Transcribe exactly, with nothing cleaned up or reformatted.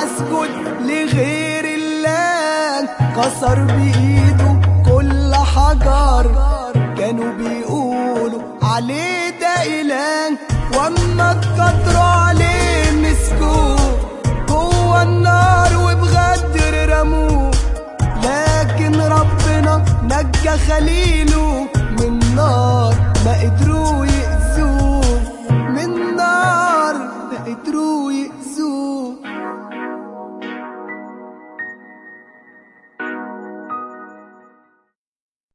هسجد لغير الله. كسر بإيده كل حجر كانوا بيقولوا عليه ده إله، واما اتكتروا عليه مسكوه جوه النار وبغدر رموه. لكن ربنا نجى خليله